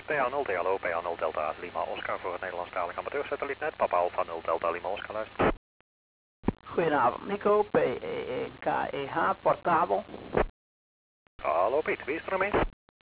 PA0 DLO, PA0 Delta Lima Oscar voor het Nederlandstalig amateursatellitnet. Papa Alpha 0 Delta Lima Oscar luistert. Goedenavond Nico, PE1KEH portabel. Hallo Piet, wie is er ermee?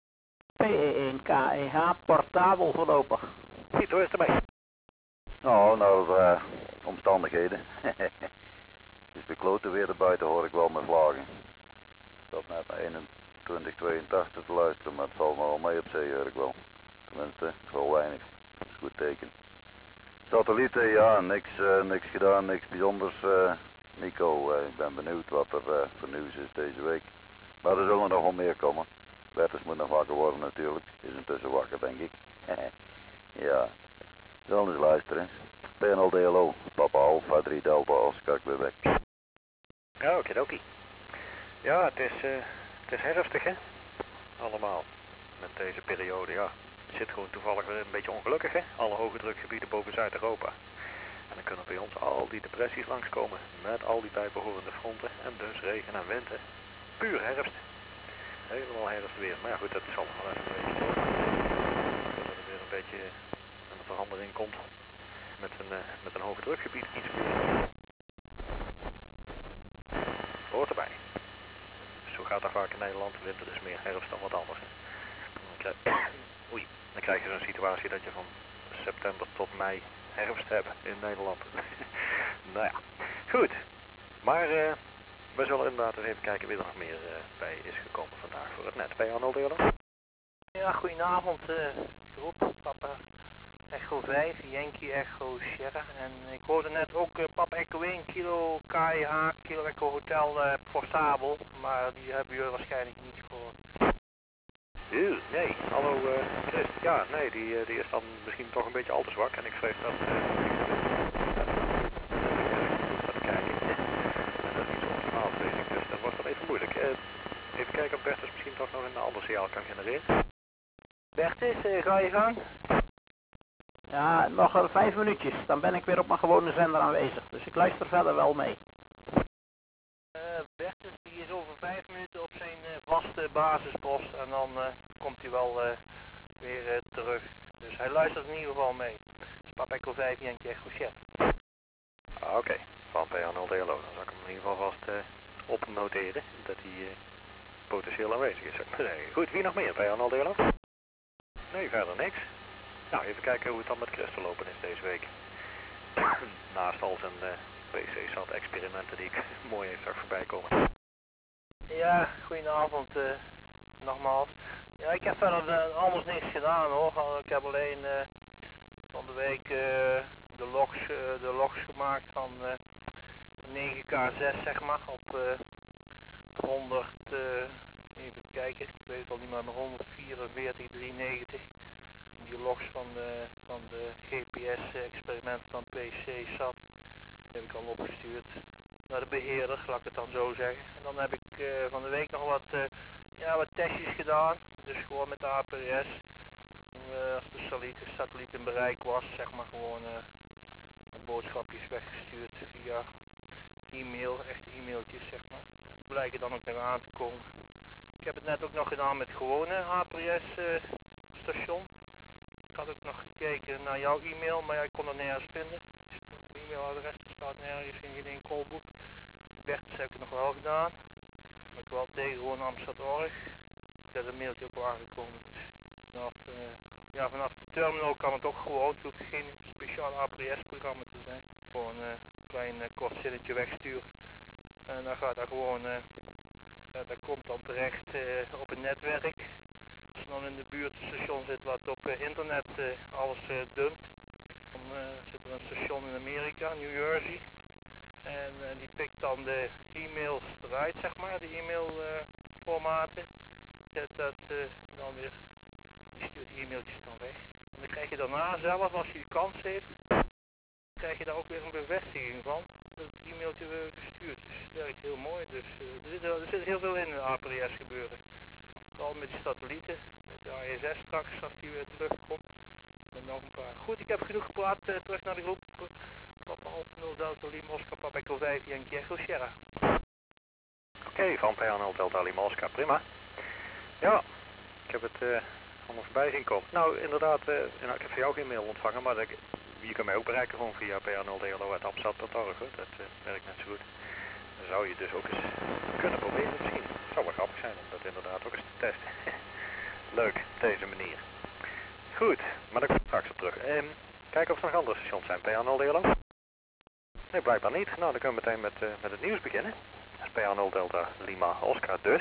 PE1KEH portabel voorlopig. Piet, hoe is het ermee? Nou, omstandigheden. Het is bekloten weer erbuiten, hoor ik wel met vlagen. Ik zat net naar 2182 te luisteren, maar het valt me wel mee op zee, hoor ik wel. Tenminste, wel weinig. Dat is een goed teken. Satellieten, ja, niks gedaan, niks bijzonders. Nico, ik ben benieuwd wat er voor nieuws is deze week. Maar er zullen nog wel meer komen. Bertus moet nog wakker worden natuurlijk. Is intussen wakker, denk ik. Ja, zullen eens luisteren. PNL DLO, Papa Alpha 3 Delta Oscar, ik ben weg. Ja, okidoki. Ja, het is herfstig, hè? Allemaal. Met deze periode, ja. Het zit gewoon toevallig weer een beetje ongelukkig, hè? Alle hoge drukgebieden boven Zuid-Europa. En dan kunnen bij ons al die depressies langskomen. Met al die bijbehorende fronten. En dus regen en wind, hè. Puur herfst. Helemaal herfst weer. Maar ja, goed, dat zal nog wel even een beetje door. Dat er weer een beetje een verandering komt. Met een hoge drukgebied iets meer. Hoort erbij. Zo gaat dat vaak in Nederland. Winter is meer herfst dan wat anders. Dan krijg je zo'n situatie dat je van september tot mei herfst hebt in Nederland. Nou ja, goed. Maar we zullen inderdaad eens even kijken wie er nog meer bij is gekomen vandaag voor het net. Bij Arnold Deurlo? Ja, goedenavond groep, Papa Echo 5, Yankee Echo Sierra. En ik hoorde net ook Papa Echo 1, Kilo KIH, Kilo Echo Hotel portabel, maar die hebben jullie waarschijnlijk niet gehoord. Nee, hallo Chris. Ja, nee, die is dan misschien toch een beetje al te zwak. En ik vrees dat... Even kijken. Dat is niet zo optimaal, vrees ik. Dus dat wordt dan even moeilijk. Even kijken of Bertus misschien toch nog een ander signaal kan genereren. Bertus, ga je gang? Ja, nog 5 minuutjes. Dan ben ik weer op mijn gewone zender aanwezig. Dus ik luister verder wel mee. Bertus die is over 5 minuten op zijn vaste basispost. En dan komt hij wel weer terug. Dus hij luistert in ieder geval mee. Dus Papa Echo 5 Yankee Echo Sierra. Oké, van P0 DLO. Dan zal ik hem in ieder geval vast opnoteren. Dat hij potentieel aanwezig is. Nee. Goed, wie nog meer? P0 DLO? Nee, verder niks. Nou, even kijken hoe het dan met Chris te lopen is deze week. Naast al zijn PC-SAT-experimenten die ik mooi even zag voorbij komen. Ja, goedenavond nogmaals. Ja, ik heb verder anders niks gedaan hoor. Ik heb alleen van de week de logs gemaakt van 9K6 zeg maar op 100, even kijken, ik weet het al niet meer, 144, 93. Die logs van de GPS-experimenten van PC-SAT heb ik al opgestuurd naar de beheerder, laat ik het dan zo zeggen. En dan heb ik van de week nog wat testjes gedaan, dus gewoon met de APRS. Als de satelliet in bereik was, zeg maar gewoon boodschapjes weggestuurd via e-mail, echte e-mailtjes zeg maar. Blijken dan ook nog aan te komen. Ik heb het net ook nog gedaan met gewone APRS station. Ik had ook nog gekeken naar jouw e-mail, maar ik kon het nergens vinden. Het e-mailadres staat nergens in geen callboek. Bertus heb ik nog wel gedaan. Maar ik wel tegen gewoon Amsterdam.org. Daar is een mailtje ook wel aangekomen. Dus vanaf de terminal kan het ook gewoon. Het hoeft geen speciaal APRS-programma te zijn. Gewoon een klein kort zinnetje wegsturen. En dan gaat dat gewoon, dat komt dan terecht op een netwerk. Als je dan in de buurt een station zit wat op internet alles dumpt. Dan zit er een station in Amerika, New Jersey. En die pikt dan de e-mails eruit, zeg maar, de e-mailformaten. Zet dat dan weer, die stuurt die e-mailtjes dan weg. En dan krijg je daarna zelf, als je de kans heeft, krijg je daar ook weer een bevestiging van. Dat het e-mailtje weer gestuurd is. Dat werkt heel mooi, dus er zit heel veel in de APRS gebeuren. Vooral met die satellieten, met de ISS straks, als die weer terugkomt. En nog een paar. Goed, ik heb genoeg gepraat, terug naar de groep. Papa Alpha 0 Delta Lima Oscar, Papa Echo 5 Yankee Echo Sierra. Oké, van PNL Delta Lima Oscar, prima. Ja, ik heb het allemaal voorbij zien komen. Nou, inderdaad, nou, ik heb van jou geen mail ontvangen, maar je kan mij ook bereiken gewoon via pa0dlo@amstad.org. Dat werkt net zo goed. Dan zou je dus ook eens kunnen proberen misschien. Het zou wel grappig zijn om dat inderdaad ook eens te testen. Leuk, deze manier. Goed, maar daar kom ik straks op terug. Kijken of er nog andere stations zijn. PA0DLO? Nee, blijkbaar niet. Nou, dan kunnen we meteen met het nieuws beginnen. Dat is PA0 Delta Lima Oscar dus.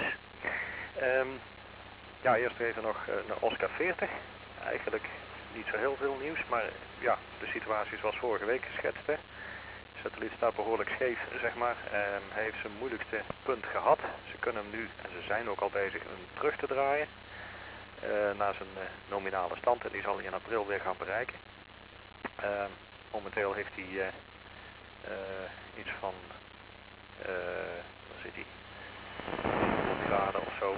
Ja, eerst even nog naar Oscar 40. Eigenlijk niet zo heel veel nieuws, maar ja, de situatie zoals vorige week geschetst. Hè. De satelliet staat behoorlijk scheef, zeg maar. Hij heeft zijn moeilijkste punt gehad. Ze kunnen hem nu, en ze zijn ook al bezig, hem terug te draaien. Naar zijn nominale stand en die zal hij in april weer gaan bereiken. Momenteel heeft hij iets van, waar zit hij, 100 graden of zo,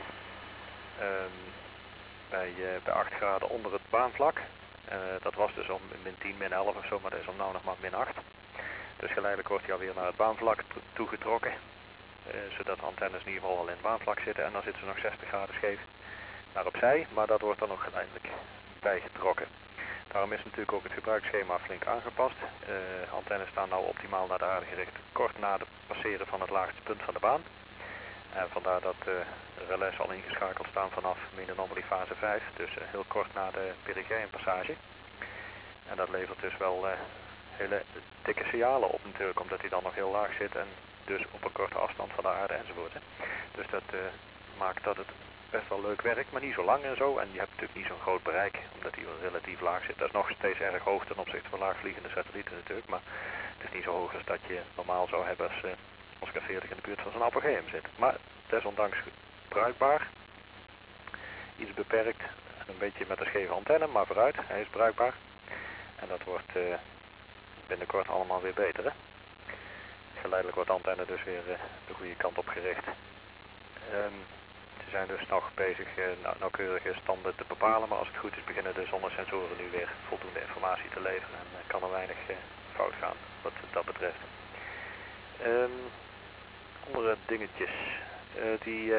bij 8 graden onder het baanvlak. Dat was dus om -10, -11 of zo, maar dat is om nou nog maar -8. Dus geleidelijk wordt hij alweer naar het baanvlak toegetrokken, zodat de antennes in ieder geval al in het baanvlak zitten en dan zitten ze nog 60 graden scheef naar opzij, maar dat wordt dan nog geleidelijk bijgetrokken. Daarom is natuurlijk ook het gebruiksschema flink aangepast. Antennes staan nou optimaal naar de aarde gericht, kort na het passeren van het laagste punt van de baan. En vandaar dat de relais al ingeschakeld staan vanaf main anomaly fase 5, dus heel kort na de perigee-passage. En dat levert dus wel hele dikke signalen op natuurlijk, omdat hij dan nog heel laag zit en dus op een korte afstand van de aarde enzovoort. Hè. Dus dat maakt dat het best wel leuk werkt, maar niet zo lang en zo. En je hebt natuurlijk niet zo'n groot bereik, omdat hij relatief laag zit. Dat is nog steeds erg hoog ten opzichte van laagvliegende satellieten natuurlijk, maar het is niet zo hoog als dat je normaal zou hebben als Oscar 40 in de buurt van zijn apogeum zit. Maar desondanks bruikbaar. Iets beperkt, een beetje met een scheve antenne, maar vooruit, hij is bruikbaar. En dat wordt binnenkort allemaal weer beter. Hè? Geleidelijk wordt de antenne dus weer de goede kant op gericht. Ze zijn dus nog bezig nauwkeurige standen te bepalen, maar als het goed is beginnen de zonnesensoren nu weer voldoende informatie te leveren en kan er weinig fout gaan wat dat betreft. Andere dingetjes, die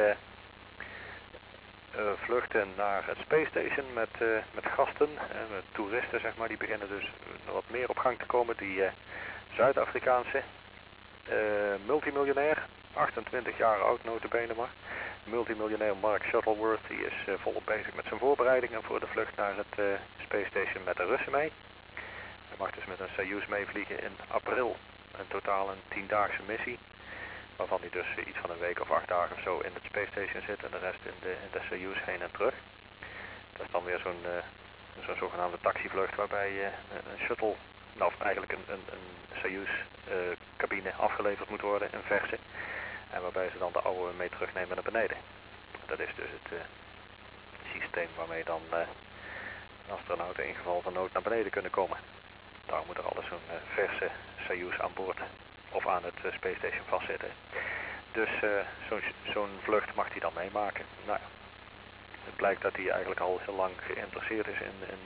vluchten naar het Space Station met gasten, met toeristen zeg maar, die beginnen dus wat meer op gang te komen. Die Zuid-Afrikaanse multimiljonair, 28 jaar oud notabene maar. Multimiljonair Mark Shuttleworth die is volop bezig met zijn voorbereidingen voor de vlucht naar het Space Station met de Russen mee. Hij mag dus met een Soyuz meevliegen in april. In totaal een 10-daagse missie. Waarvan hij dus iets van een week of 8 dagen of zo in het Space Station zit en de rest in de Soyuz heen en terug. Dat is dan weer zo'n zogenaamde taxivlucht waarbij een shuttle, nou eigenlijk een Soyuz cabine afgeleverd moet worden, een verse. En waarbij ze dan de oude mee terugnemen naar beneden. Dat is dus het systeem waarmee dan astronauten in geval van nood naar beneden kunnen komen. Daar moet er alles zo'n verse Soyuz aan boord of aan het Space Station vastzitten. Dus zo'n vlucht mag hij dan meemaken. Nou ja, het blijkt dat hij eigenlijk al heel lang geïnteresseerd is in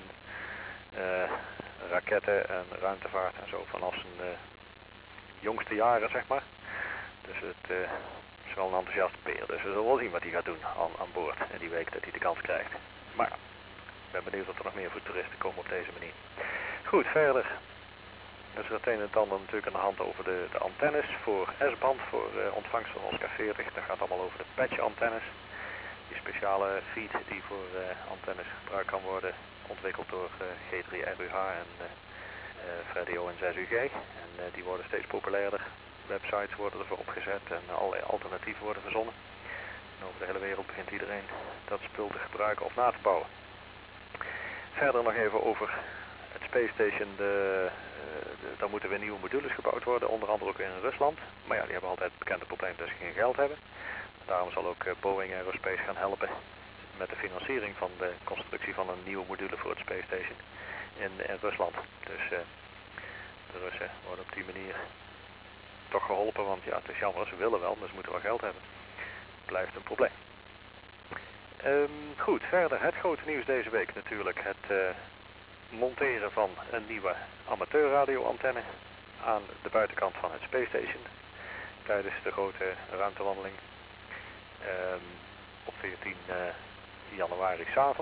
raketten en ruimtevaart en zo vanaf zijn jongste jaren zeg maar. Dus het is wel een enthousiaste peer. Dus we zullen wel zien wat hij gaat doen aan boord in die week dat hij de kans krijgt. Maar ik ben benieuwd of er nog meer voor toeristen komen op deze manier. Goed, verder. Dus er het een en het ander natuurlijk aan de hand over de antennes voor S-band, voor ontvangst van Oscar 40. Dat gaat allemaal over de patch antennes. Die speciale feed die voor antennes gebruikt kan worden, ontwikkeld door G3RUH en Fredio en 6UG. En die worden steeds populairder. Websites worden ervoor opgezet en allerlei alternatieven worden verzonnen. En over de hele wereld begint iedereen dat spul te gebruiken of na te bouwen. Verder nog even over het Space Station. Daar moeten weer nieuwe modules gebouwd worden, onder andere ook in Rusland. Maar ja, die hebben altijd het bekende probleem dat ze geen geld hebben. Daarom zal ook Boeing Aerospace gaan helpen met de financiering van de constructie van een nieuwe module voor het Space Station in Rusland. Dus de Russen worden op die manier toch geholpen, want ja, het is jammer, ze willen wel, maar ze moeten wel geld hebben. Blijft een probleem. Goed, verder het grote nieuws deze week natuurlijk. Het monteren van een nieuwe amateurradioantenne aan de buitenkant van het Space Station tijdens de grote ruimtewandeling op 14 januari 's avonds.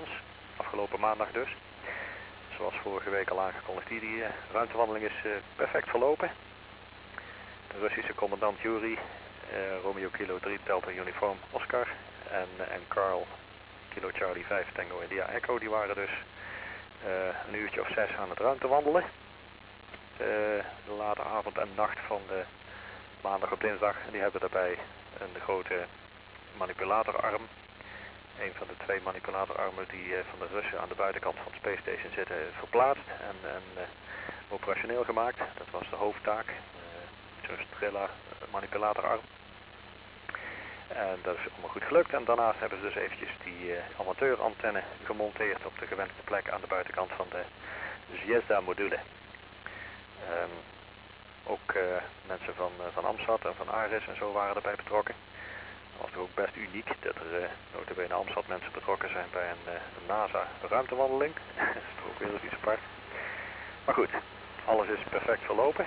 afgelopen maandag dus. Zoals vorige week al aangekondigd, die ruimtewandeling is perfect verlopen. De Russische commandant Yuri, Romeo Kilo 3 Delta Uniform Oscar en Carl Kilo Charlie 5 Tango India Echo, die waren dus een uurtje of 6 aan het ruimtewandelen. De late avond en nacht van de maandag op dinsdag. En die hebben daarbij een grote manipulatorarm. Een van de 2 manipulatorarmen die van de Russen aan de buitenkant van het Space Station zitten verplaatst en operationeel gemaakt. Dat was de hoofdtaak. Zo'n Strela manipulatorarm. En dat is allemaal goed gelukt. En daarnaast hebben ze dus eventjes die amateurantenne gemonteerd op de gewenste plek aan de buitenkant van de Zvezda module. Ook mensen van AMSAT en van ARIS en zo waren erbij betrokken. Dat was toch ook best uniek dat er notabene AMSAT mensen betrokken zijn bij een NASA ruimtewandeling. Dat is toch ook weer iets apart. Maar goed, alles is perfect verlopen.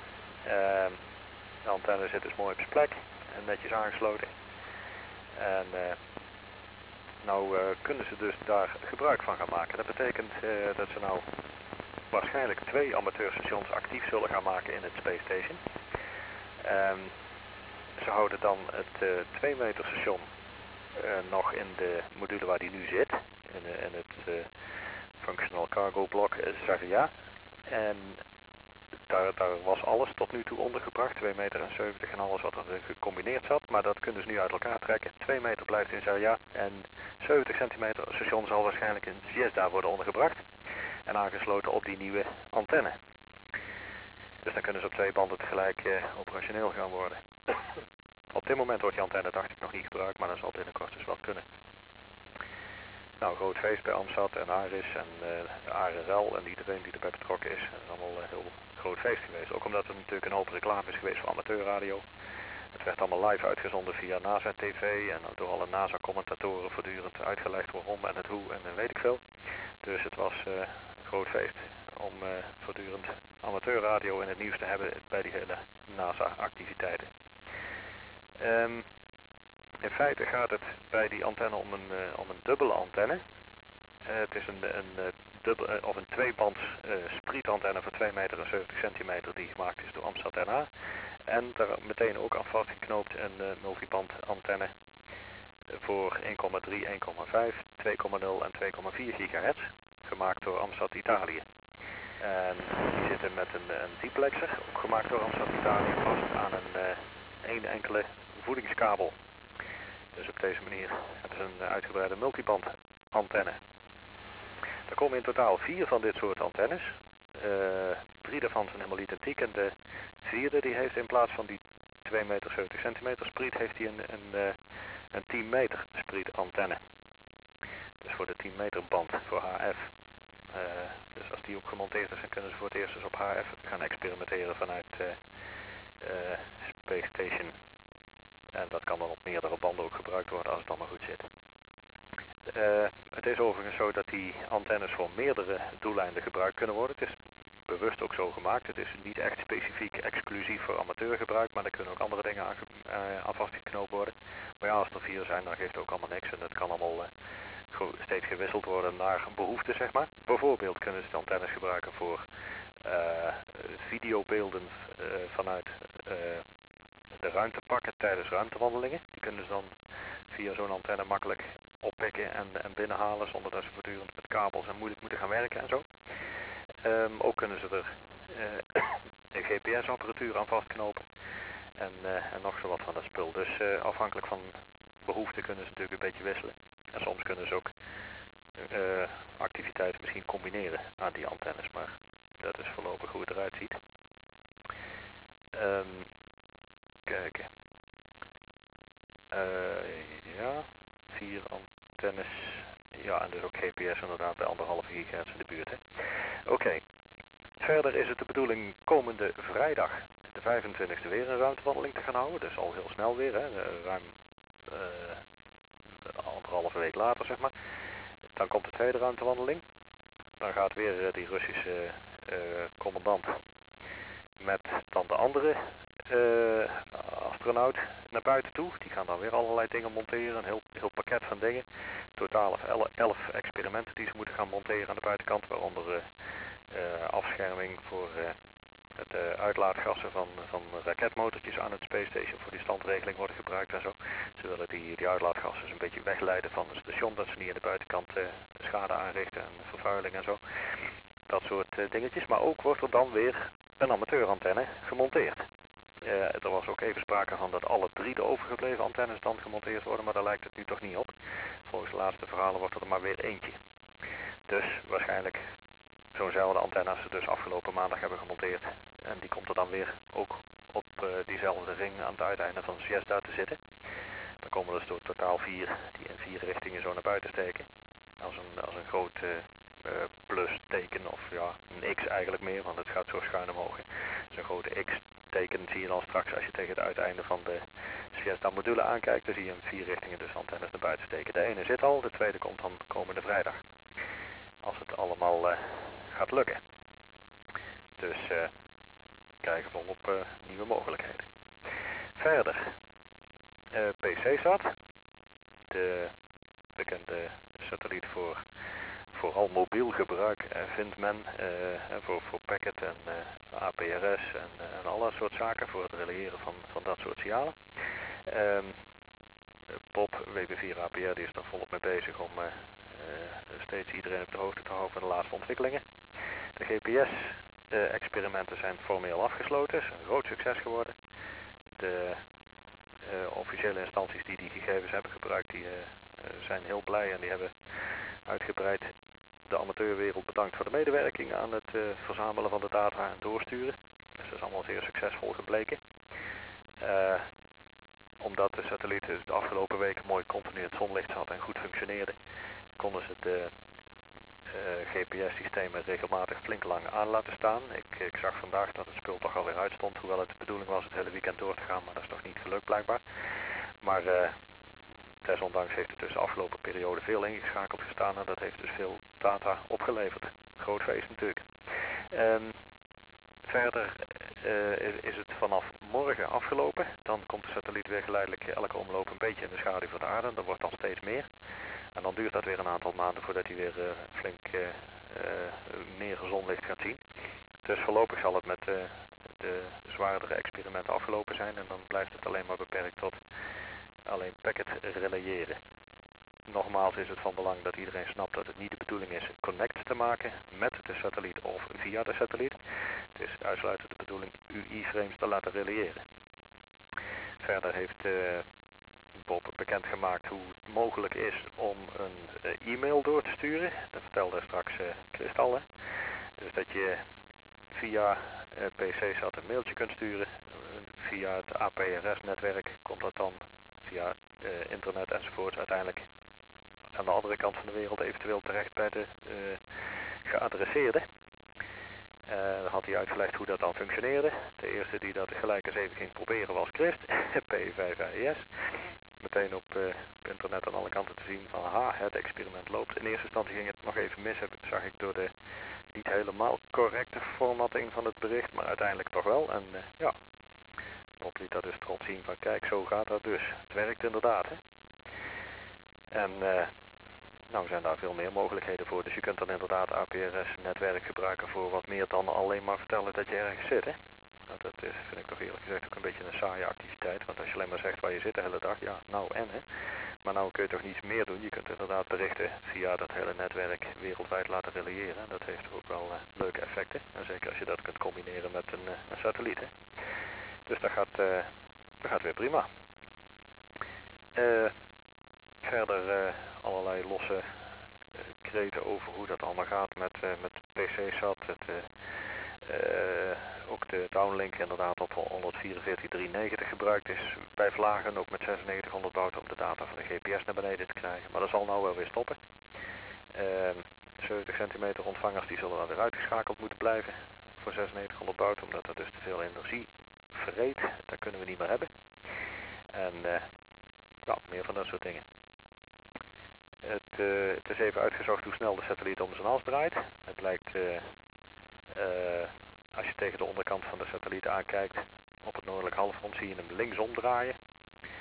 De antenne zit dus mooi op zijn plek en netjes aangesloten. En nou kunnen ze dus daar gebruik van gaan maken. Dat betekent dat ze nou waarschijnlijk 2 amateurstations actief zullen gaan maken in het Space Station. Ze houden dan het 2 meter station nog in de module waar die nu zit. In het Functional Cargo Block Zarya. En daar was alles tot nu toe ondergebracht. 2,70 meter en alles wat er gecombineerd zat. Maar dat kunnen ze nu uit elkaar trekken. 2 meter blijft in Zarya. En 70 centimeter station zal waarschijnlijk in Zvezda worden ondergebracht. En aangesloten op die nieuwe antenne. Dus dan kunnen ze op 2 banden tegelijk operationeel gaan worden. Op dit moment wordt die antenne dacht ik nog niet gebruikt, maar dat zal binnenkort dus wat kunnen. Nou, groot feest bij AMSAT en ARIS en de ARSL en iedereen die erbij betrokken is. Dat is allemaal een heel groot feest geweest. Ook omdat er natuurlijk een hoop reclame is geweest voor amateurradio. Het werd allemaal live uitgezonden via NASA TV en door alle NASA-commentatoren voortdurend uitgelegd waarom en het hoe en weet ik veel. Dus het was een groot feest om voortdurend amateurradio in het nieuws te hebben bij die hele NASA-activiteiten. In feite gaat het bij die antenne om een dubbele antenne. Het is een 2-bands sprietantenne voor 2 meter en 70 centimeter die gemaakt is door AMSAT NA. En daar meteen ook aan vastgeknoopt een multiband antenne voor 1,3, 1,5, 2,0 en 2,4 gigahertz. Gemaakt door AMSAT Italië. En die zitten met een diplexer, ook gemaakt door AMSAT Italië, vast aan een enkele voedingskabel. Dus op deze manier hebben ze een uitgebreide multiband antenne. Er komen in totaal 4 van dit soort antennes. 3 daarvan zijn helemaal identiek en de 4e die heeft in plaats van die 2 meter 70 centimeter spriet heeft hij een 10 meter spriet antenne. Dus voor de 10 meter band voor HF. Dus als die ook gemonteerd is, dan kunnen ze voor het eerst dus op HF gaan experimenteren vanuit Space Station. En dat kan dan op meerdere banden ook gebruikt worden als het allemaal goed zit. Het is overigens zo dat die antennes voor meerdere doeleinden gebruikt kunnen worden. Het is bewust ook zo gemaakt. Het is niet echt specifiek exclusief voor amateurgebruik, maar er kunnen ook andere dingen aan vastgeknoopt worden. Maar ja, als er 4 zijn, dan geeft het ook allemaal niks en dat kan allemaal steeds gewisseld worden naar behoefte, zeg maar. Bijvoorbeeld kunnen ze de antennes gebruiken voor videobeelden vanuit de ruimte pakken tijdens ruimtewandelingen. Die kunnen ze dan via zo'n antenne makkelijk oppikken en binnenhalen zonder dat ze voortdurend met kabels en moeilijk moeten gaan werken en zo. Ook kunnen ze er een GPS-apparatuur aan vastknopen en nog zo wat van dat spul. Dus afhankelijk van behoefte kunnen ze natuurlijk een beetje wisselen. En soms kunnen ze ook activiteiten misschien combineren aan die antennes, maar dat is voorlopig hoe het eruit ziet. Kijken. Ja, 4 antennes. Ja, en dus ook GPS inderdaad bij 1,5 gigahertz in de buurt. Oké. Verder is het de bedoeling komende vrijdag, de 25e, weer een ruimtewandeling te gaan houden. Dus al heel snel weer, hè, ruim 1,5 week later, zeg maar. Dan komt de tweede ruimtewandeling. Dan gaat weer die Russische commandant met dan de andere astronaut, naar buiten toe. Die gaan dan weer allerlei dingen monteren, een heel pakket van dingen. Totaal 11 experimenten die ze moeten gaan monteren aan de buitenkant, waaronder afscherming voor het uitlaatgassen van raketmotortjes aan het Space Station voor die standregeling worden gebruikt en zo. Ze willen die uitlaatgassen een beetje wegleiden van het station, dat ze niet aan de buitenkant schade aanrichten en vervuiling en zo. Dat soort dingetjes, maar ook wordt er dan weer een amateurantenne gemonteerd. Er was ook even sprake van dat alle 3 de overgebleven antennes dan gemonteerd worden, maar daar lijkt het nu toch niet op. Volgens de laatste verhalen wordt er maar weer eentje. Dus waarschijnlijk zo'nzelfde antenne als ze dus afgelopen maandag hebben gemonteerd. En die komt er dan weer ook op diezelfde ring aan het uiteinde van de Siesta te zitten. Dan komen er dus totaal 4 die in 4 richtingen zo naar buiten steken. Als een groot plus teken, of ja, een X eigenlijk meer, want het gaat zo schuin omhoog. Dus een grote X teken zie je dan straks als je tegen het uiteinde van de Siesta module aankijkt. Dan zie je in 4 richtingen dus antennes naar buiten steken. De ene zit al, de tweede komt dan komende vrijdag. Als het allemaal gaat lukken. Dus krijgen we volop nieuwe mogelijkheden. Verder, PCSat, de bekende satelliet voor vooral mobiel gebruik vindt men voor packet en APRS en alle soort zaken voor het reliëren van dat soort signalen. Bob, WB4 APR, die is er volop mee bezig om steeds iedereen op de hoogte te houden van de laatste ontwikkelingen. De GPS-experimenten zijn formeel afgesloten, is een groot succes geworden. De officiële instanties die gegevens hebben gebruikt, die zijn heel blij en die hebben uitgebreid de amateurwereld bedankt voor de medewerking aan het verzamelen van de data en doorsturen. Dus dat is allemaal zeer succesvol gebleken. Omdat de satelliet de afgelopen weken mooi continu in het zonlicht zat en goed functioneerde, konden ze de GPS-systemen regelmatig flink lang aan laten staan. Ik zag vandaag dat het spul toch alweer uitstond, hoewel het de bedoeling was het hele weekend door te gaan, maar dat is nog niet gelukt blijkbaar. Maar desondanks heeft het dus de afgelopen periode veel ingeschakeld gestaan en dat heeft dus veel data opgeleverd. Groot feest natuurlijk. Verder is het vanaf morgen afgelopen. Dan komt de satelliet weer geleidelijk elke omloop een beetje in de schaduw van de aarde. Dat wordt dan steeds meer. En dan duurt dat weer een aantal maanden voordat hij weer flink meer zonlicht gaat zien. Dus voorlopig zal het met de zwaardere experimenten afgelopen zijn. En dan blijft het alleen maar beperkt tot alleen packet relayeren. Nogmaals is het van belang dat iedereen snapt dat het niet de bedoeling is connect te maken met de satelliet of via de satelliet. Het is uitsluitend de bedoeling UI-frames te laten relayeren. Verder heeft Bob bekendgemaakt hoe het mogelijk is om een e-mail door te sturen. Dat vertelde straks Christal. Dus dat je via PCSat een mailtje kunt sturen. Via het APRS-netwerk komt dat dan via internet enzovoort uiteindelijk aan de andere kant van de wereld eventueel terecht bij de geadresseerde. Dan had hij uitgelegd hoe dat dan functioneerde. De eerste die dat gelijk eens even ging proberen was Christ, P5AES. Meteen op internet aan alle kanten te zien van het experiment loopt. In eerste instantie ging het nog even mis, zag ik door de niet helemaal correcte formatting van het bericht, maar uiteindelijk toch wel. En ja, Bob liet dat dus trots zien van kijk, zo gaat dat dus. Het werkt inderdaad. Hè? En nou zijn daar veel meer mogelijkheden voor. Dus je kunt dan inderdaad APRS-netwerk gebruiken voor wat meer dan alleen maar vertellen dat je ergens zit. Hè? Dat is, vind ik toch eerlijk gezegd ook een beetje een saaie activiteit. Want als je alleen maar zegt waar je zit de hele dag, ja, nou en hè. Maar nou kun je toch niets meer doen. Je kunt inderdaad berichten via dat hele netwerk wereldwijd laten relayeren. Dat heeft ook wel leuke effecten. En zeker als je dat kunt combineren met een satelliet. Hè. Dus dat gaat weer prima. Verder allerlei losse kreten over hoe dat allemaal gaat met PCSat. Ook de downlink inderdaad op 144.390 gebruikt is bij vlagen, ook met 9600 bouten om de data van de GPS naar beneden te krijgen. Maar dat zal nou wel weer stoppen. 70 centimeter ontvangers die zullen dan weer uitgeschakeld moeten blijven voor 9600 bouten, omdat dat dus te veel energie vreet. Dat kunnen we niet meer hebben. En ja, meer van dat soort dingen. Het is even uitgezocht hoe snel de satelliet om zijn hals draait. Het lijkt, als je tegen de onderkant van de satelliet aankijkt, op het noordelijk halfrond zie je hem linksom draaien.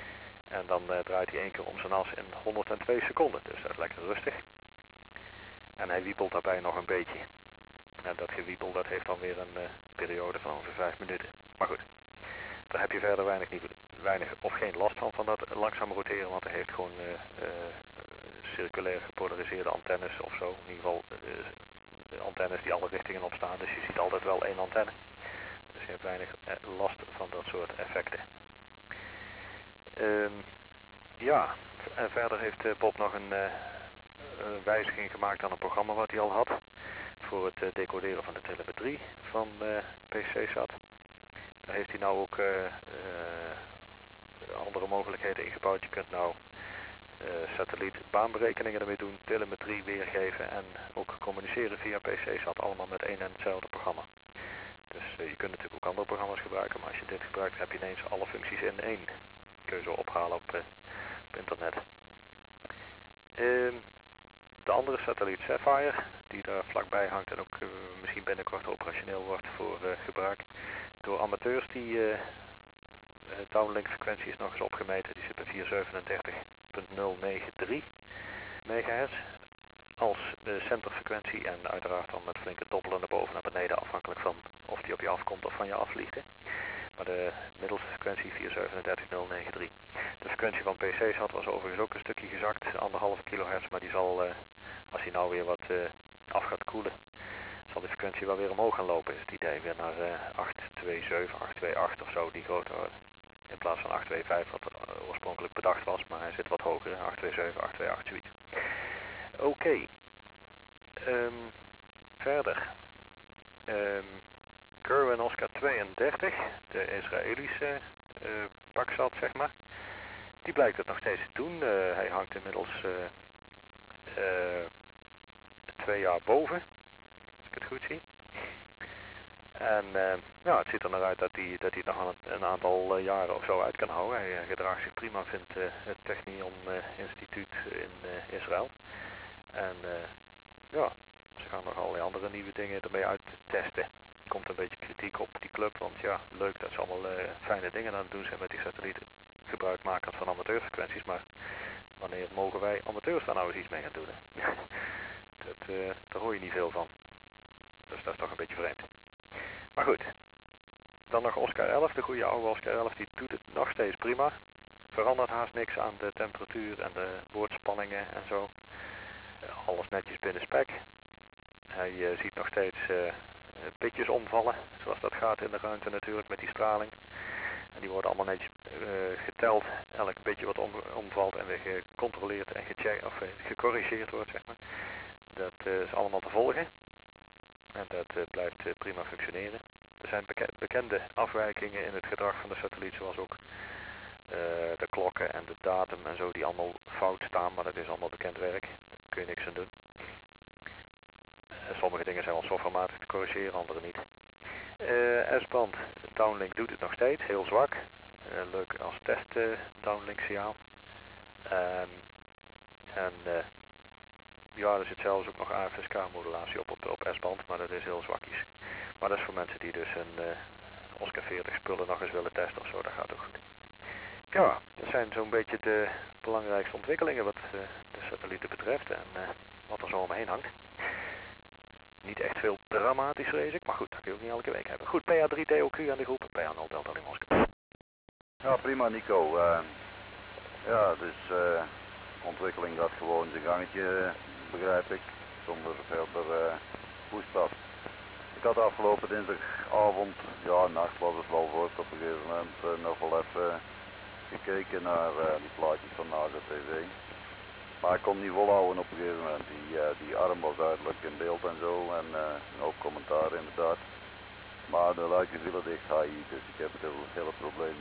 En dan draait hij 1 keer om zijn as in 102 seconden. Dus dat is lekker rustig. En hij wiepelt daarbij nog een beetje. En dat gewiepel dat heeft dan weer een periode van ongeveer 5 minuten. Maar goed, daar heb je verder weinig of geen last van dat langzaam roteren. Want hij heeft gewoon circulair gepolariseerde antennes of zo. In ieder geval antennes die alle richtingen op staan. Dus je ziet altijd wel 1 antenne. Dus je hebt weinig last van dat soort effecten. Ja, en verder heeft Bob nog een wijziging gemaakt aan een programma wat hij al had. Voor het decoderen van de telemetrie van PC-SAT. Daar heeft hij nou ook andere mogelijkheden ingebouwd. Je kunt nou satelliet baanberekeningen ermee doen, telemetrie weergeven en ook communiceren via PC-SAT, allemaal met één en hetzelfde programma. Dus je kunt natuurlijk ook andere programma's gebruiken, maar als je dit gebruikt heb je ineens alle functies in één. Kun je zo ophalen op internet. De andere satelliet Sapphire, die daar vlakbij hangt en ook misschien binnenkort operationeel wordt voor gebruik door amateurs, die downlink frequentie is nog eens opgemeten, die zit bij 437.093 MHz als de centerfrequentie en uiteraard dan met flinke dobbelen naar boven naar beneden afhankelijk van of die op je afkomt of van je afvliegt. Maar de middelste frequentie 437.093. De frequentie van PC-SAT was overigens ook een stukje gezakt, 1,5 kHz, maar die zal, als hij nou weer wat af gaat koelen, zal die frequentie wel weer omhoog gaan lopen. Is het idee weer naar 827, 828 of zo, die grote, in plaats van 825 wat oorspronkelijk bedacht was, maar hij zit wat hoger, 827, 828 zoiets. Oké. Verder. Curwen Oscar 32, de Israëlische Paksat, zeg maar. Die blijkt het nog steeds te doen. Hij hangt inmiddels 2 jaar boven, als ik het goed zie. En ja, het ziet er naar uit dat hij het nog een aantal jaren of zo uit kan houden. Hij gedraagt zich prima, vindt het Technion Instituut in Israël. En ja, ze gaan nog allerlei andere nieuwe dingen ermee uittesten. Er komt een beetje kritiek op die club, want ja, leuk dat ze allemaal fijne dingen aan het doen zijn met die satellieten. Gebruik maken van amateurfrequenties, maar wanneer mogen wij amateurs daar nou eens iets mee gaan doen? Daar hoor je niet veel van. Dus dat is toch een beetje vreemd. Maar goed, dan nog Oscar 11, de goede oude Oscar 11, die doet het nog steeds prima. Verandert haast niks aan de temperatuur en de boordspanningen en zo. Alles netjes binnen spec. Hij ziet nog steeds pitjes omvallen, zoals dat gaat in de ruimte natuurlijk met die straling. En die worden allemaal netjes geteld, elk beetje wat omvalt en weer gecontroleerd en gecheckt, of gecorrigeerd wordt, zeg maar. Dat is allemaal te volgen. En dat blijft prima functioneren. Er zijn bekende afwijkingen in het gedrag van de satelliet, zoals ook de klokken en de datum en zo, die allemaal fout staan, maar dat is allemaal bekend werk. Daar kun je niks aan doen. Sommige dingen zijn wel softwarematig te corrigeren, andere niet. S-band, downlink doet het nog steeds, heel zwak. Leuk als test downlink signaal. Ja, er zit zelfs ook nog AFSK-modulatie op S-band, maar dat is heel zwakjes. Maar dat is voor mensen die dus een Oscar 40 spullen nog eens willen testen of zo, dat gaat ook goed. Ja, dat zijn zo'n beetje de belangrijkste ontwikkelingen wat de satellieten betreft en wat er zo omheen hangt. Niet echt veel dramatisch vrees ik, maar goed, dat kun je ook niet elke week hebben. Goed, PA3TOQ aan de groep, PA0 Delta Lima Oscar. Ja, prima Nico. Ja, dus ontwikkeling gaat gewoon zijn gangetje, begrijp ik, zonder verder poespas. Ik had afgelopen dinsdagavond, ja nacht was het wel voor, op een gegeven moment nog wel even gekeken naar die plaatjes van NASA TV. Maar ik kon niet volhouden op een gegeven moment. Die arm was duidelijk in beeld en zo en ook commentaar inderdaad. Maar de luiken vielen dicht HI, dus ik heb het hele probleem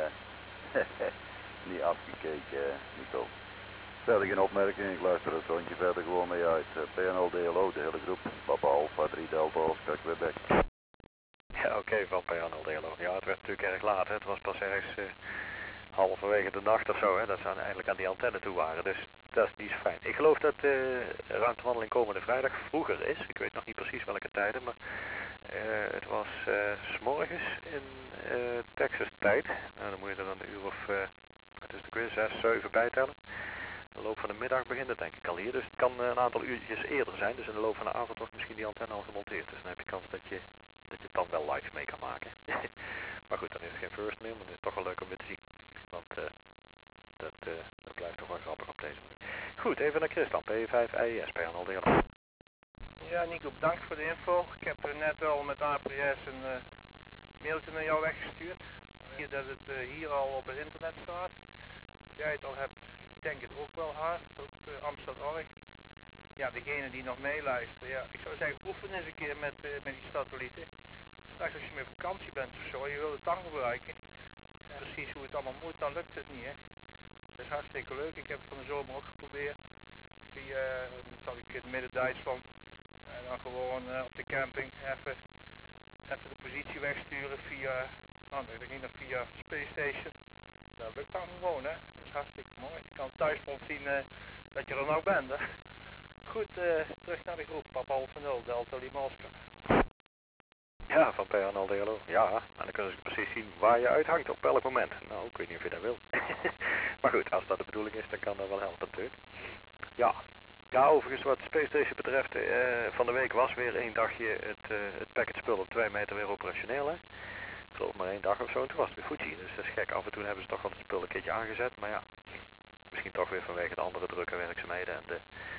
niet afgekeken, Nico. Verder geen opmerking, ik luister het rondje verder gewoon mee uit. PNL DLO, de hele groep, Papa Alpha 3 Delta Oscar Quebec. Ja, oké, van PNL DLO. Ja, het werd natuurlijk erg laat, hè. Het was pas ergens halverwege de nacht of zo, hè, dat ze eindelijk aan die antenne toe waren. Dus dat is niet zo fijn. Ik geloof dat de ruimtewandeling komende vrijdag vroeger is. Ik weet nog niet precies welke tijden, maar het was 's morgens in Texas tijd. Nou, dan moet je er een uur of Het is de quiz 6, 7 bijtellen. De loop van de middag begint het denk ik al hier. Dus het kan een aantal uurtjes eerder zijn. Dus in de loop van de avond wordt misschien die antenne al gemonteerd. Dus dan heb je kans dat je het dan wel live mee kan maken. Maar goed, dan is het geen first meer. Maar het is toch wel leuk om weer te zien. Want dat blijft toch wel grappig op deze manier. Goed, even naar Christian. P5IES, PNL. Ja, Nico, bedankt voor de info. Ik heb net al met APS een mailtje naar jou weggestuurd. Zie je dat het hier al op het internet staat. Als jij het al hebt, denk het ook wel haast op Amsterdam. Ja, degene die nog meeluisteren, ja, ik zou zeggen, oefen eens een keer met die satellieten. Straks als je met vakantie bent of zo, je wil het dan gebruiken. Precies hoe het allemaal moet, dan lukt het niet, hè. Dat is hartstikke leuk. Ik heb het van de zomer ook geprobeerd. Via, dan zat ik in Midden-Duitsland. En dan gewoon op de camping even de positie wegsturen via, nou, dat ging dan via Space Station. Dat lukt dan gewoon, hè. Dat is hartstikke mooi. Je kan thuisfront zien dat je er nou bent, hè. Goed, terug naar de groep. Papa Alpha 0, Delta Lima Oscar. Ja, van PNL DLO. Ja, en dan kunnen ze precies zien waar je uithangt op welk moment. Nou, ik weet niet of je dat wil. Maar goed, als dat de bedoeling is, dan kan dat wel helpen natuurlijk. Ja. Ja, overigens wat Space Station betreft, van de week was weer één dagje het packet spul op 2 meter weer operationeel. Hè? Ik geloof maar 1 dag of zo en toen was het weer Fuji. Dus dat is gek. Af en toe hebben ze toch wel het spul een keertje aangezet. Maar ja, misschien toch weer vanwege de andere drukke werkzaamheden en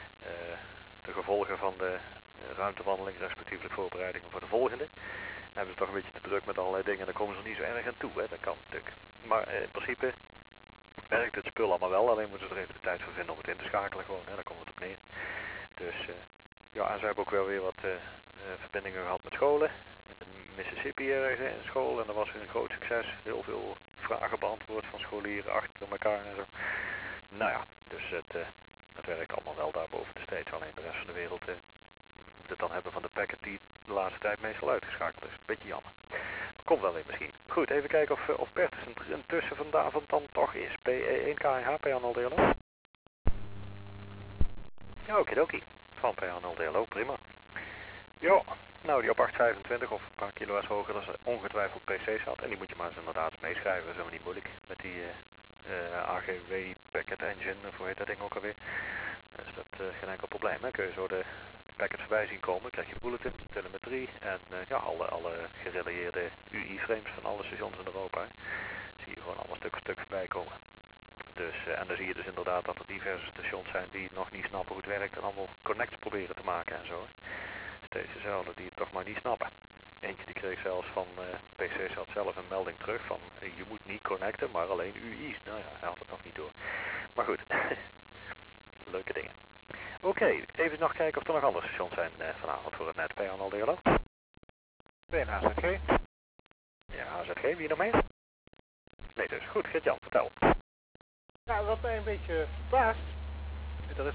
de gevolgen van de ruimtewandeling, respectievelijk voorbereidingen voor de volgende. Dan hebben ze toch een beetje te druk met allerlei dingen en dan komen ze er niet zo erg aan toe. Hè? Dat kan natuurlijk. Maar in principe werkt het spul allemaal wel, alleen moeten ze er even de tijd voor vinden om het in te schakelen gewoon. Hè? Daar komt het op neer. Dus ja, en ze hebben ook wel weer wat verbindingen gehad met scholen. In Mississippi ergens in school en dat was weer een groot succes. Heel veel vragen beantwoord van scholieren achter elkaar en zo. Nou ja, dus het werkt allemaal wel daar boven de steeds. Alleen de rest van de wereld het dan hebben van de packet die de laatste tijd meestal uitgeschakeld is. Beetje jammer. Komt wel weer misschien. Goed, even kijken of Bert intussen vanavond dan toch is. PE1KH, PNL-DLO. Okidoki. Van PNL-DLO, prima. Jo, nou die op 825 of een paar kilo's hoger, dat is ongetwijfeld PC zat. En die moet je maar eens inderdaad meeschrijven, dat is helemaal niet moeilijk. Met die AGW packet engine, of hoe heet dat ding ook alweer. Dus dat geen enkel probleem. Dan kun je zo de packets voorbij zien komen, krijg je bulletin, telemetrie en ja, alle gerelieerde UI-frames van alle stations in Europa. Zie je gewoon allemaal stuk voor stuk voorbij komen. Dus, en dan zie je dus inderdaad dat er diverse stations zijn die nog niet snappen hoe het werkt en allemaal connects proberen te maken en zo. Steeds dezelfde die het toch maar niet snappen. Eentje die kreeg zelfs van PC zat zelf een melding terug van je moet niet connecten, maar alleen UI's. Nou ja, hij had het nog niet door. Maar goed, leuke dingen. Oké, even nog kijken of er nog andere stations zijn vanavond voor het net. PNL DLO. HZG. Ja, HZG, wie nog mee? Nee dus, goed, Gert-Jan, vertel. Nou, wat mij een beetje verbaast, er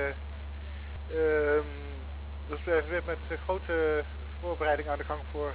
is weer met grote voorbereiding aan de gang voor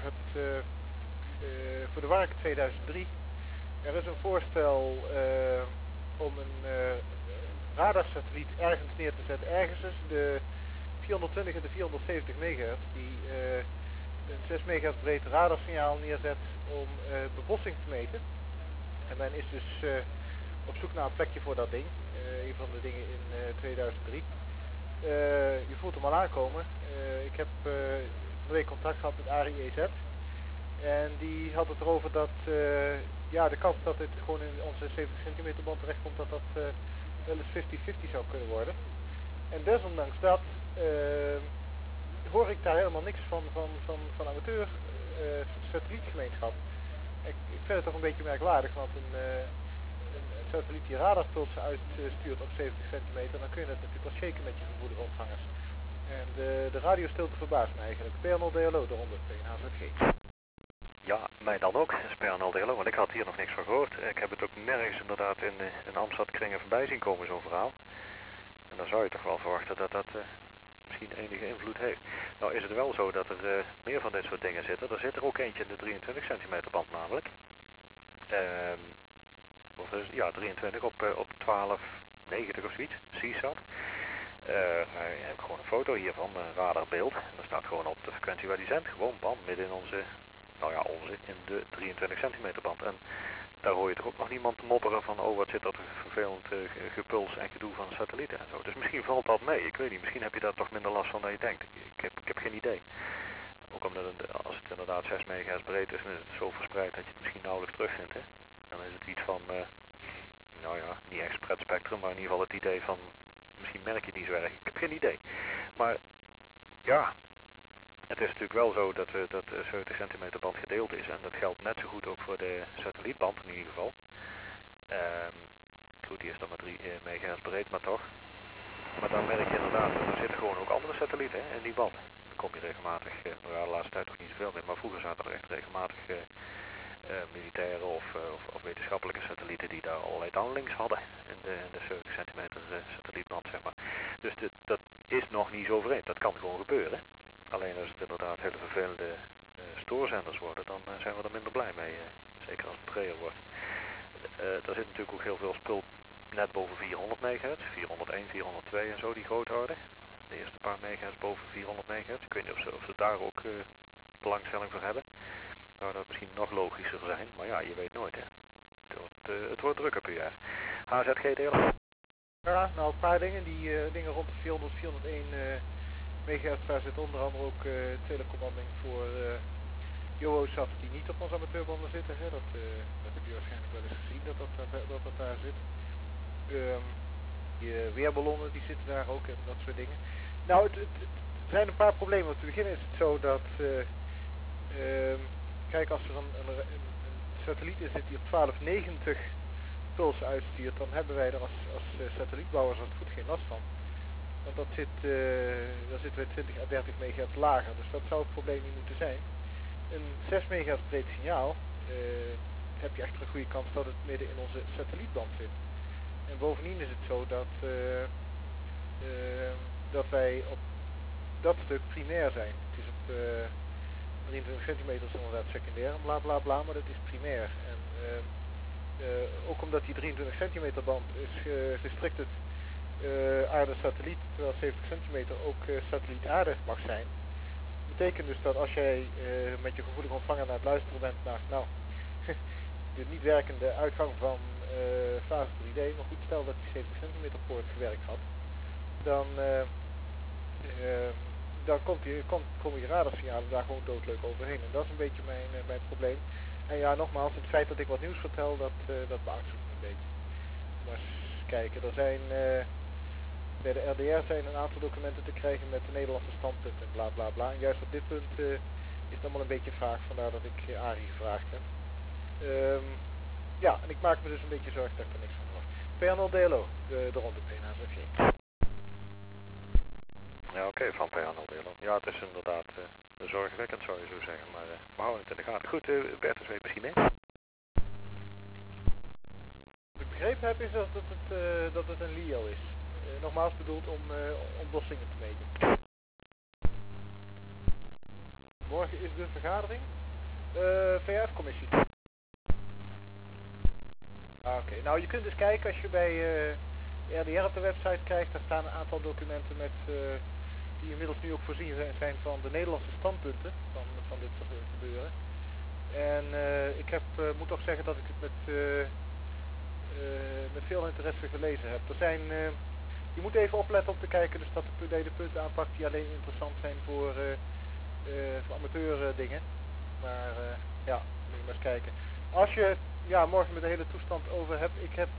de WARC 2003. Er is een voorstel om een radarsatelliet ergens neer te zetten, ergens tussen de 420 en de 470 megahertz, die een 6 megahertz breed radarsignaal neerzet om bebossing te meten. En men is dus op zoek naar een plekje voor dat ding, een van de dingen in 2003. Je voelt hem al aankomen. Ik heb een week contact gehad met ARIEZ. En die had het erover dat ja, de kans dat dit gewoon in onze 70 centimeter band terechtkomt, dat wel eens 50-50 zou kunnen worden. En desondanks dat hoor ik daar helemaal niks van amateur satellietgemeenschap. Ik vind het toch een beetje merkwaardig, want een satelliet die radarpulsen uitstuurt op 70 centimeter, dan kun je dat natuurlijk wel shaken met je gevoelige En de radiostilte verbaast me eigenlijk. PNL DLO eronder tegen HZG. Ja, mij dan ook, PNL DLO, want ik had hier nog niks van gehoord. Ik heb het ook nergens inderdaad in Amsterdam-kringen voorbij zien komen, zo'n verhaal. En dan zou je toch wel verwachten dat dat misschien enige invloed heeft. Nou is het wel zo dat er meer van dit soort dingen zitten. Er zit er ook eentje in de 23 centimeter band namelijk. Ja, 23 op 1290 of zoiets, CSAT. Ik heb gewoon een foto hiervan, een radarbeeld. En daar staat gewoon op de frequentie waar die zendt. Gewoon bam, midden in onze, nou ja, in de 23 centimeter band. En daar hoor je toch ook nog niemand te mopperen van, oh wat zit dat vervelend gepuls en gedoe van satellieten en zo. Dus misschien valt dat mee, ik weet niet, misschien heb je daar toch minder last van dan je denkt. Ik heb geen idee. Ook omdat als het inderdaad 6 megahertz breed is, dan is het zo verspreid dat je het misschien nauwelijks terugvindt. Hè? Dan is het iets van, nou ja, niet echt spread spectrum, maar in ieder geval het idee van, misschien merk je het niet zo erg. Ik heb geen idee. Maar ja, het is natuurlijk wel zo dat de 70 centimeter band gedeeld is. En dat geldt net zo goed ook voor de satellietband in ieder geval. Goed, die is dan maar 3 megahertz breed, maar toch. Maar dan merk je inderdaad, er zitten gewoon ook andere satellieten in die band. Dan kom je regelmatig, nou ja, de laatste tijd toch niet zoveel meer, maar vroeger zaten er echt regelmatig militaire of wetenschappelijke satellieten die daar allerlei downlinks hadden in de 70 centimeter satellietband, zeg maar. Dus dat is nog niet zo vreemd, dat kan gewoon gebeuren. Alleen als het inderdaad hele vervelende stoorzenders worden, dan zijn we er minder blij mee, zeker als het breder wordt. Daar zit natuurlijk ook heel veel spul net boven 400 megahertz, 401, 402 en zo, die groot houden. De eerste paar megahertz boven 400 megahertz. Ik weet niet of ze daar ook belangstelling voor hebben. Zou dat misschien nog logischer zijn, maar ja, je weet nooit, hè. Het wordt drukker per jaar. HZG delen? Ja, nou een paar dingen. Die dingen rond de 400, 401 megahertz, daar zit onder andere ook telecommanding voor Joosat die niet op onze amateurbanden zitten. Hè. Dat heb je waarschijnlijk wel eens gezien dat daar zit. Die weerballonnen die zitten daar ook en dat soort dingen. Nou, er zijn een paar problemen. Om te beginnen is het zo dat, kijk, als er een satelliet is die op 1290 puls uitstuurt, dan hebben wij er als satellietbouwers als het goed geen last van. Want dan zitten we 20 à 30 megahertz lager, dus dat zou het probleem niet moeten zijn. Een 6 megahertz breed signaal heb je echt een goede kans dat het midden in onze satellietband zit. En bovendien is het zo dat wij op dat stuk primair zijn. Het is op 23 centimeter is inderdaad secundair, bla bla bla, maar dat is primair. En ook omdat die 23 centimeter band is restricted aarde-satelliet, terwijl 70 centimeter ook satelliet aarde mag zijn. Dat betekent dus dat als jij met je gevoelige ontvanger naar het luisteren bent naar, nou, de niet werkende uitgang van fase 3D, maar goed, stel dat die 70 centimeter poort gewerkt had, dan komen je radarsignalen daar gewoon doodleuk overheen. En dat is een beetje mijn probleem. En ja, nogmaals, het feit dat ik wat nieuws vertel, dat beangstigt me een beetje. Maar eens kijken, er zijn bij de RDR zijn een aantal documenten te krijgen met de Nederlandse standpunten en bla bla bla. En juist op dit punt is het allemaal een beetje vaag, vandaar dat ik Arie gevraagd heb. Ja, en ik maak me dus een beetje zorgen dat ik er niks van hoor. PNL DLO, de ronde PNHZG. Ja, oké, van PNL delen. Ja, het is inderdaad zorgwekkend, zou je zo zeggen, maar we houden het in de gaten. Goed, Bertus weet misschien mee. Wat ik begrepen heb is dat het een LEO is. Nogmaals bedoeld om ontbossingen te meten. Morgen is de vergadering. VF-commissie. Oké, nou je kunt dus kijken als je bij de RDR op de website kijkt, daar staan een aantal documenten met, die inmiddels nu ook voorzien zijn van de Nederlandse standpunten van dit gebeuren. En ik moet toch zeggen dat ik het met veel interesse gelezen heb. Je moet even opletten om te kijken dus dat je de punten aanpakt die alleen interessant zijn voor amateur dingen. Maar ja, moet je maar eens kijken. Als je morgen met de hele toestand over hebt,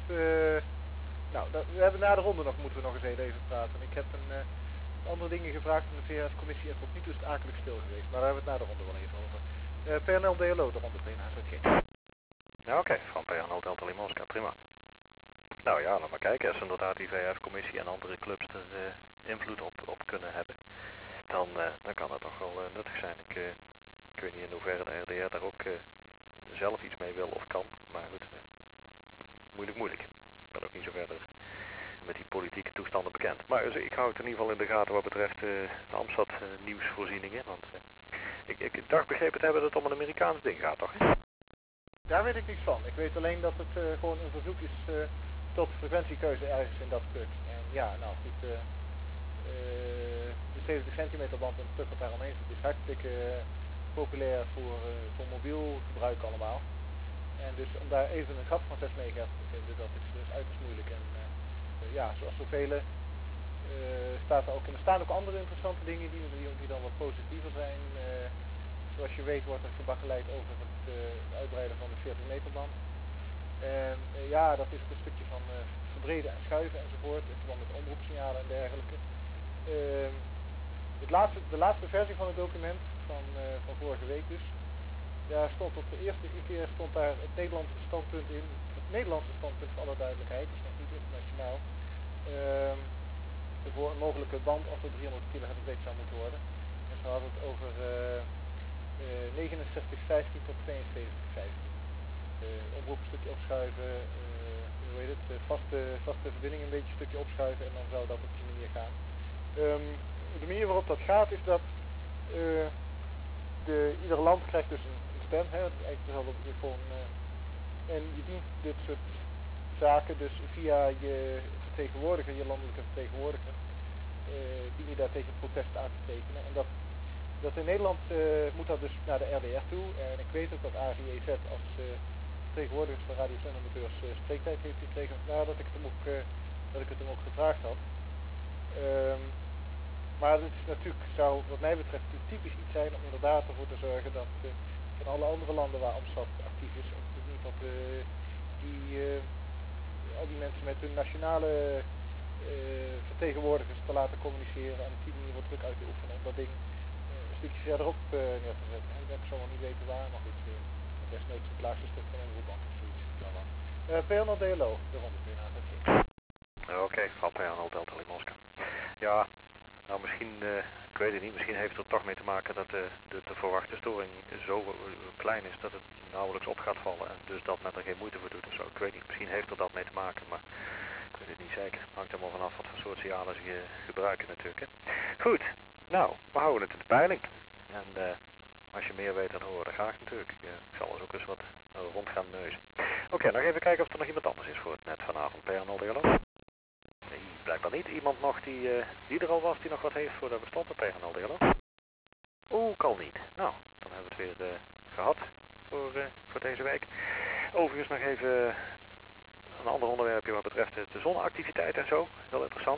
we hebben na de ronde moeten we nog eens even praten. Ik heb andere dingen gevraagd van de VS-commissie en tot nu toe is het akelig stil geweest. Maar daar hebben we het na de ronde wel even over. PNL DLO, de ronde PNHZG. Ja, oké, van PNL Delta Limonska, prima. Nou ja, laat maar kijken. Als inderdaad die VF-commissie en andere clubs er invloed op kunnen hebben, dan kan dat toch wel nuttig zijn. Ik weet niet in hoeverre de RDR daar ook zelf iets mee wil of kan, maar goed, moeilijk. Ik ben ook niet zo verder met die politieke toestanden bekend. Maar ik hou het in ieder geval in de gaten wat betreft de Amstad nieuwsvoorzieningen, want ik dacht begrepen te hebben dat het om een Amerikaans ding gaat, toch? Daar weet ik niks van. Ik weet alleen dat het gewoon een verzoek is tot frequentiekeuze ergens in dat stuk. En ja, nou goed, de 70 centimeter band en het stuk wat daaromheen zit is hartstikke populair voor mobiel gebruik allemaal. En dus om daar even een gat van 6 megahertz te vinden, dat is dus uiterst moeilijk. En ja, zoals zoveel staat er ook in. Er staan ook andere interessante dingen die dan wat positiever zijn. Zoals je weet wordt er gebageleid over het uitbreiden van de 40 meter band. En ja, dat is ook een stukje van verbreden en schuiven enzovoort, in verband met omroepsignalen en dergelijke. De laatste versie van het document, van vorige week dus, daar stond op de eerste keer daar het Nederlandse standpunt in. Het Nederlandse standpunt voor alle duidelijkheid, dus nog niet internationaal. Voor een mogelijke band als het 300 kHz zou moeten worden. En ze hadden het over 69,15 tot 72,15. Omroep een stukje opschuiven, hoe heet het, vaste verbinding een beetje een stukje opschuiven en dan zou dat op die manier gaan. De manier waarop dat gaat is dat ieder land krijgt dus een stem, hè, eigenlijk dezelfde telefoon, en je dient dit soort zaken dus via je vertegenwoordiger, je landelijke vertegenwoordiger, dien je daar tegen protest aan te tekenen. En dat in Nederland moet dat dus naar de RDR toe. En ik weet ook dat AVEZ als vertegenwoordigers van radiozendamateurs spreektijd heeft gekregen nadat ik het hem ook gevraagd had. Maar het is natuurlijk, zou wat mij betreft typisch iets zijn om inderdaad ervoor te zorgen dat van alle andere landen waar Amstrad actief is, ook niet dat al die mensen met hun nationale vertegenwoordigers te laten communiceren en op die manier wat druk uit te oefenen om dat ding een stukje verderop neer te zetten. En ik zal wel niet weten waar, maar goed, desnoods het laagste stuk van een roepband of zoiets. PNL DLO, de rondetwinnaar. Oké, van PNL Delta Moskou. Ja, nou misschien, ik weet het niet, misschien heeft het er toch mee te maken dat de verwachte storing zo klein is dat het nauwelijks op gaat vallen en dus dat men er geen moeite voor doet of zo. Ik weet niet, misschien heeft er dat mee te maken, maar ik weet het niet zeker. Hangt helemaal vanaf wat voor soort signalen ze gebruiken natuurlijk. Hè. Goed, nou, we houden het in de peiling. En als je meer weet, dan horen we dat graag natuurlijk. Ik zal eens ook eens wat rond gaan neuzen. Oké, nog even kijken of er nog iemand anders is voor het net vanavond. PNL Dialoog? Nee, blijkbaar niet. Iemand nog die er al was, die nog wat heeft voordat we stoppen. PNL Dialoog? Ook al niet. Nou, dan hebben we het weer gehad voor deze week. Overigens nog even een ander onderwerpje wat betreft de zonneactiviteit en zo. Heel interessant.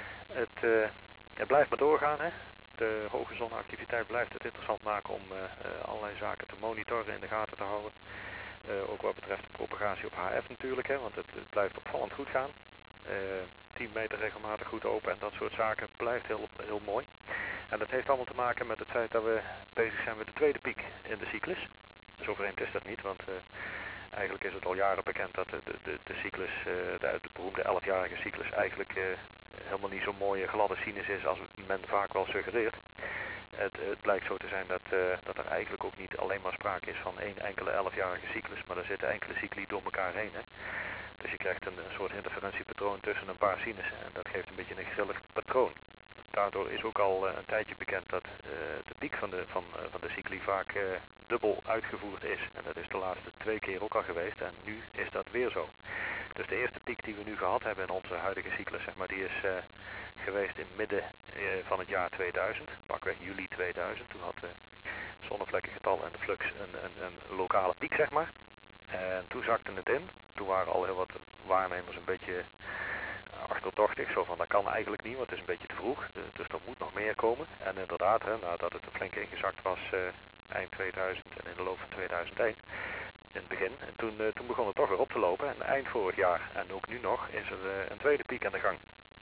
Het blijft maar doorgaan, hè. De hoge zonneactiviteit blijft het interessant maken om allerlei zaken te monitoren, in de gaten te houden. Ook wat betreft de propagatie op HF natuurlijk, hè, want het blijft opvallend goed gaan. 10 meter regelmatig goed open en dat soort zaken blijft heel mooi. En dat heeft allemaal te maken met het feit dat we bezig zijn met de tweede piek in de cyclus. Zo vreemd is dat niet, want eigenlijk is het al jaren bekend dat de cyclus, de beroemde 11-jarige cyclus, eigenlijk helemaal niet zo'n mooie gladde sinus is als men vaak wel suggereert. Het blijkt zo te zijn dat er eigenlijk ook niet alleen maar sprake is van één enkele 11-jarige cyclus, maar er zitten enkele cycli door elkaar heen. Hè. Dus je krijgt een soort interferentiepatroon tussen een paar sinussen en dat geeft een beetje een grillig patroon. Daardoor is ook al een tijdje bekend dat de piek van de cycli vaak dubbel uitgevoerd is. En dat is de laatste 2 keer ook al geweest en nu is dat weer zo. Dus de eerste piek die we nu gehad hebben in onze huidige cyclus, zeg maar, die is geweest in midden van het jaar 2000, pakweg juli 2000. Toen had het zonnevlekkengetal en de flux een lokale piek, zeg maar. En toen zakte het in. Toen waren al heel wat waarnemers een beetje achterdochtig, zo van dat kan eigenlijk niet, want het is een beetje te vroeg, dus er moet nog meer komen. En inderdaad, hè, nadat het er flink ingezakt was eind 2000 en in de loop van 2001, in het begin, en toen begon het toch weer op te lopen en eind vorig jaar en ook nu nog is er een tweede piek aan de gang.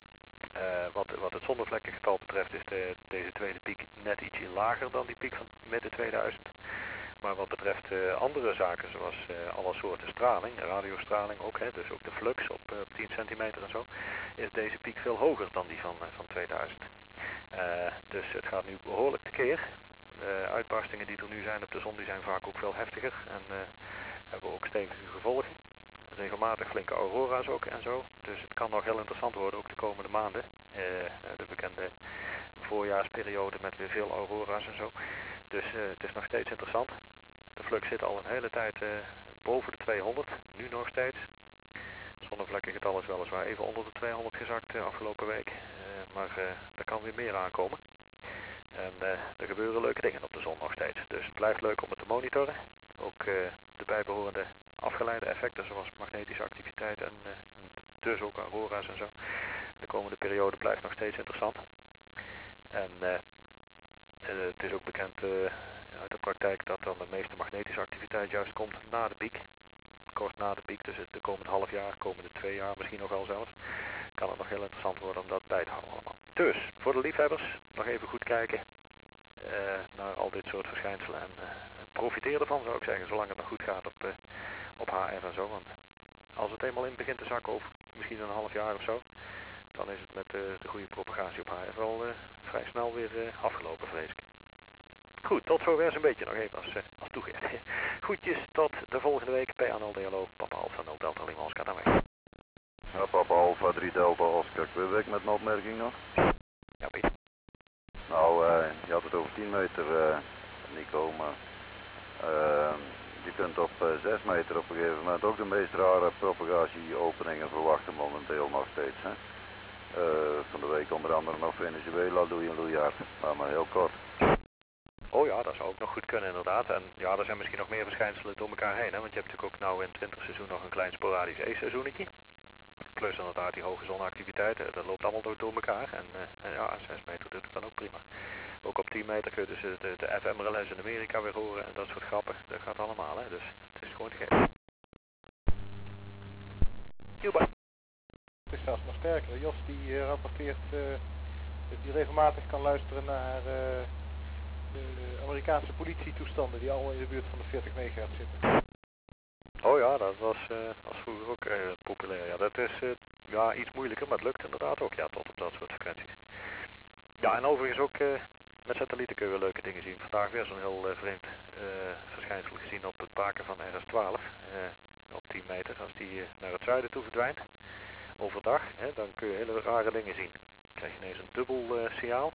Wat het zonnevlekkengetal betreft is deze tweede piek net ietsje lager dan die piek van midden 2000. Maar wat betreft andere zaken, zoals alle soorten straling, radiostraling ook, hè, dus ook de flux op 10 centimeter en zo, is deze piek veel hoger dan die van 2000. Dus het gaat nu behoorlijk tekeer. De uitbarstingen die er nu zijn op de zon, die zijn vaak ook veel heftiger en hebben ook stevige gevolgen. Regelmatig flinke aurora's ook en zo. Dus het kan nog heel interessant worden, ook de komende maanden. De bekende voorjaarsperiode met weer veel aurora's en zo. Dus het is nog steeds interessant. De flux zit al een hele tijd boven de 200, nu nog steeds. Het zonnevlekkengetal is weliswaar even onder de 200 gezakt afgelopen week. Maar er kan weer meer aankomen. En er gebeuren leuke dingen op de zon nog steeds. Dus het blijft leuk om het te monitoren. Ook de bijbehorende afgeleide effecten zoals magnetische activiteit en dus ook aurora's en zo. De komende periode blijft nog steeds interessant. En het is ook bekend uit de praktijk dat dan de meeste magnetische activiteit juist komt na de piek. Kort na de piek, dus de komende half jaar, komende 2 jaar misschien nog wel zelfs. Kan het nog heel interessant worden om dat bij te houden allemaal. Dus, voor de liefhebbers, nog even goed kijken naar al dit soort verschijnselen. En profiteer ervan zou ik zeggen, zolang het nog goed gaat op HR en zo. Want als het eenmaal in begint te zakken, of misschien een half jaar of zo, dan is het met de goede propagatie op HR wel vrij snel weer afgelopen, vrees ik. Goed, tot zover zo'n beetje nog even als toegeeft. Goedjes, tot de volgende week. PA0DLO, Papa Alpha 0 Delta Lima Oscar, dan weg. Ja, Papa Alpha 3 Delta Oscar Quebec met een opmerking nog. Ja, Piet. Nou, je had het over 10 meter, Nico, maar je kunt op 6 meter op een gegeven moment ook de meest rare propagatieopeningen verwachten momenteel nog steeds. Hè? Van de week onder andere nog Venezuela, Louis en Louis, maar heel kort. Oh ja, dat zou ook nog goed kunnen inderdaad. En ja, er zijn misschien nog meer verschijnselen door elkaar heen. Hè? Want je hebt natuurlijk ook nou in het winterseizoen nog een klein sporadisch E-seizoenetje. Plus inderdaad die hoge zonneactiviteit. Dat loopt allemaal door elkaar. En ja, 6 meter doet het dan ook prima. Ook op 10 meter kun je dus de FM-relais in Amerika weer horen en dat soort grappen. Dat gaat allemaal, hè. Dus het is gewoon te gek. Cuba. Het is zelfs nog sterker. Jos die rapporteert dat hij regelmatig kan luisteren naar de Amerikaanse politietoestanden die allemaal in de buurt van de 40 megahertz zitten. Oh ja, dat was vroeger ook populair. Ja, dat is ja, iets moeilijker, maar het lukt inderdaad ook, ja, tot op dat soort frequenties. Ja, en overigens ook met satellieten kun je leuke dingen zien. Vandaag weer zo'n heel vreemd verschijnsel gezien op het baken van RS-12 op 10 meter. Als die naar het zuiden toe verdwijnt, overdag, dan kun je hele rare dingen zien. Dan krijg je ineens een dubbel signaal.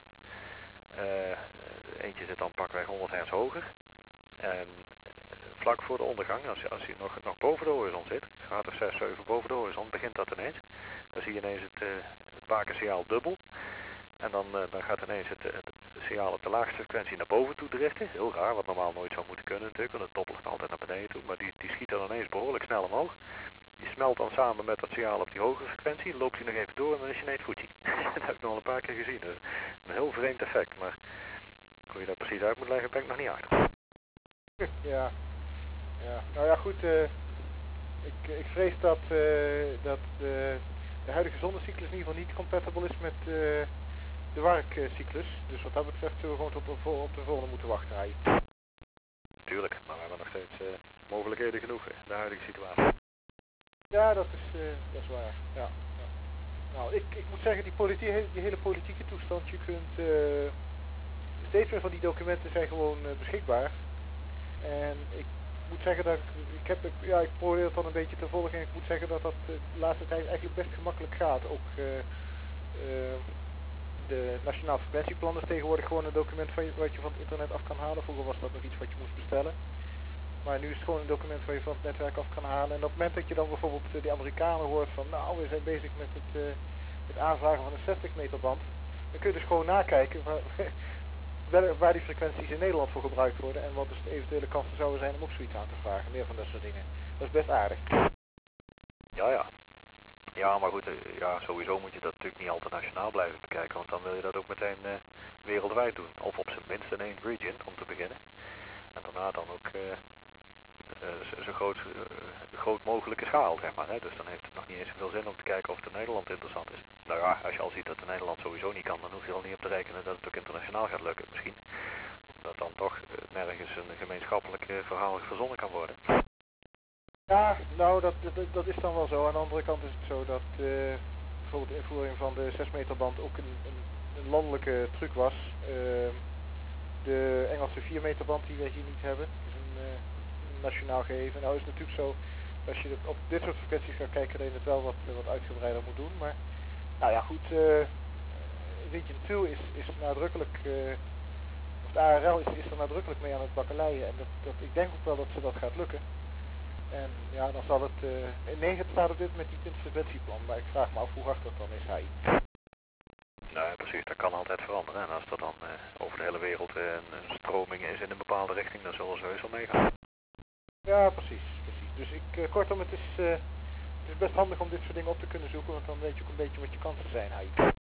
Eentje zit dan pakweg 100 hertz hoger. En vlak voor de ondergang, als je nog boven de horizon zit, graad of 6, 7 boven de horizon, begint dat ineens. Dan zie je ineens het bakensignaal dubbel. En dan gaat ineens het signaal op de laagste frequentie naar boven toe driften. Heel raar, wat normaal nooit zou moeten kunnen natuurlijk, want het doppelt altijd naar beneden toe. Maar die schiet dan ineens behoorlijk snel omhoog. Die smelt dan samen met dat signaal op die hogere frequentie, loopt hij nog even door en dan is je ineens voetje. Dat heb ik nog al een paar keer gezien. Dus een heel vreemd effect, maar hoe je dat precies uit moet leggen, ben ik nog niet achter. Ja, nou ja goed, ik vrees dat de huidige zonnecyclus in ieder geval niet compatible is met de warkcyclus. Dus wat dat betreft zullen we gewoon op de volgende moeten wachten eigenlijk. Tuurlijk, maar we hebben nog steeds mogelijkheden genoeg in de huidige situatie. Ja, dat is waar. Ja. Nou, ik moet zeggen, die hele politieke toestand, je kunt steeds meer van die documenten zijn gewoon beschikbaar. En ik moet zeggen dat ik probeer het dan een beetje te volgen en ik moet zeggen dat de laatste tijd eigenlijk best gemakkelijk gaat. Ook de Nationaal Frequentieplan is tegenwoordig gewoon een document wat je van het internet af kan halen. Vroeger was dat nog iets wat je moest bestellen. Maar nu is het gewoon een document waar je van het netwerk af kan halen. En op het moment dat je dan bijvoorbeeld de Amerikanen hoort van, nou, we zijn bezig met het aanvragen van een 60 meter band. Dan kun je dus gewoon nakijken waar die frequenties in Nederland voor gebruikt worden en wat dus de eventuele kansen zouden zijn om ook zoiets aan te vragen. Meer van dat soort dingen. Dat is best aardig. Ja. Ja, maar goed, ja, sowieso moet je dat natuurlijk niet altijd nationaal blijven bekijken, want dan wil je dat ook meteen wereldwijd doen. Of op zijn minst in één region, om te beginnen. En daarna dan ook zo groot mogelijke schaal, zeg maar. Hè? Dus dan heeft het nog niet eens zoveel zin om te kijken of het in Nederland interessant is. Nou ja, als je al ziet dat het in Nederland sowieso niet kan, dan hoef je er al niet op te rekenen dat het ook internationaal gaat lukken misschien. Dat dan toch nergens een gemeenschappelijk verhaal verzonnen kan worden. Ja, nou dat is dan wel zo. Aan de andere kant is het zo dat bijvoorbeeld de invoering van de 6 meter band ook een landelijke truc was. De Engelse 4 meter band die we hier niet hebben, is een nationaal gegeven. Nou is het natuurlijk zo, als je op dit soort frequenties gaat kijken, dat je het wel wat uitgebreider moet doen. Maar nou ja goed, Region 2 is nadrukkelijk, of de ARL is er nadrukkelijk mee aan het bakkeleien. En ik denk ook wel dat ze dat gaat lukken. En ja, dan zal het, in 9 staat op dit moment niet in het frequentieplan, maar ik vraag me af hoe hard dat dan is, HI. Nou, precies, dat kan altijd veranderen. En als er dan over de hele wereld een stroming is in een bepaalde richting, dan zullen ze heus wel meegaan. Ja, precies. Dus kortom, het is best handig om dit soort dingen op te kunnen zoeken, want dan weet je ook een beetje wat je kansen zijn, Haik.